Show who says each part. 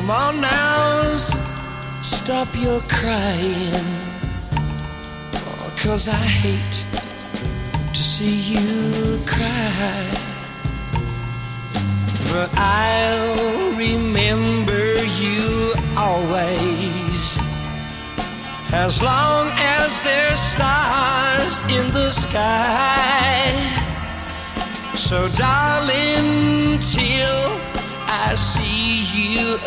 Speaker 1: Come on now, stop your crying, 'cause I hate to see you cry. But I'll remember you always, as long as there's stars in the sky. So darling, till I see you